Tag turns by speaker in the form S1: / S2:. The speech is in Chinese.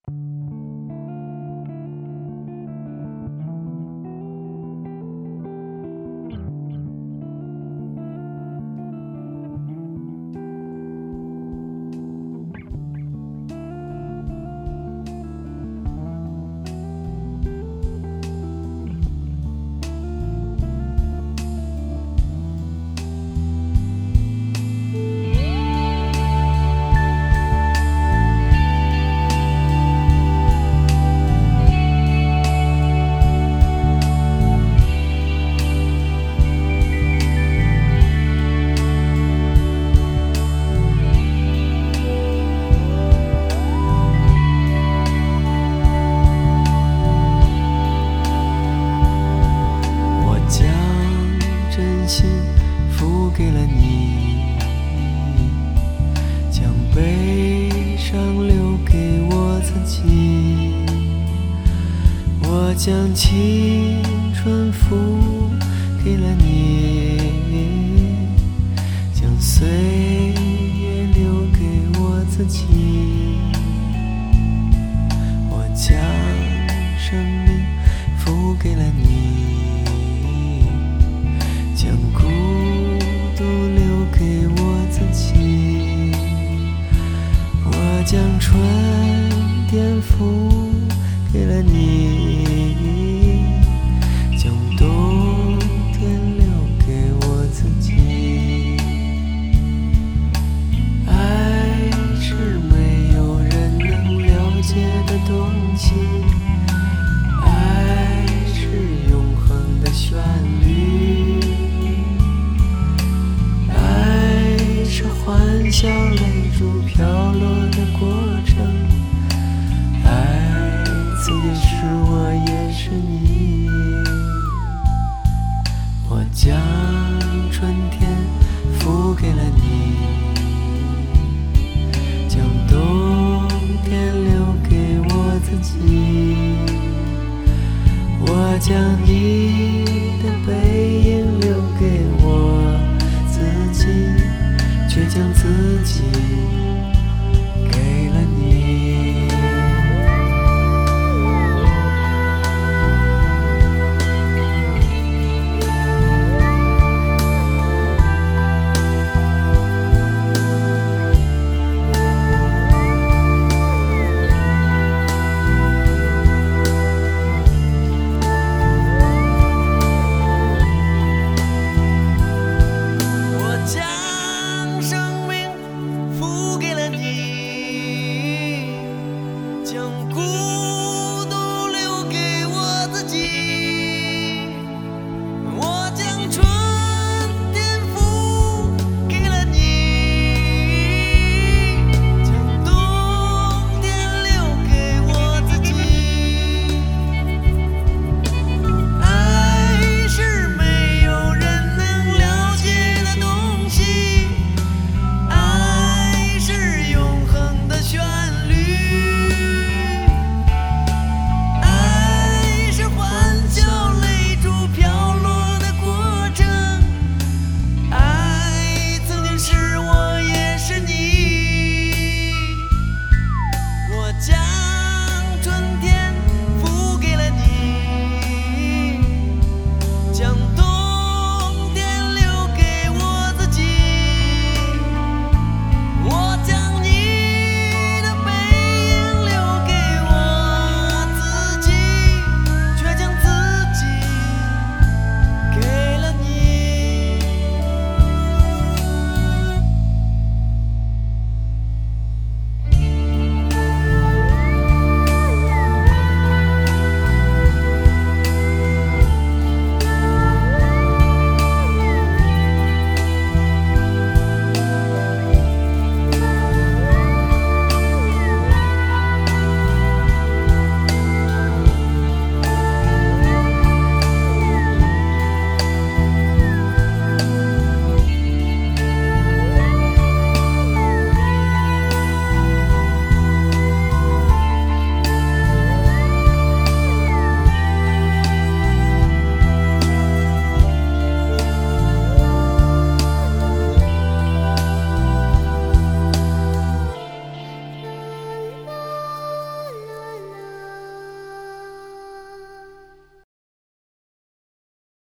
S1: 心付给了你，将悲伤留给我自己。我将青春付给了你，将岁月留给我自己。我将生命付给了你，将孤独留给我自己。我将春天付给了你，将冬天留给我自己。爱是没有人能了解的东西，爱是永恒的旋律，爱是欢笑泪珠飘落的过程，爱曾经是我也是你。我将春天付给了你，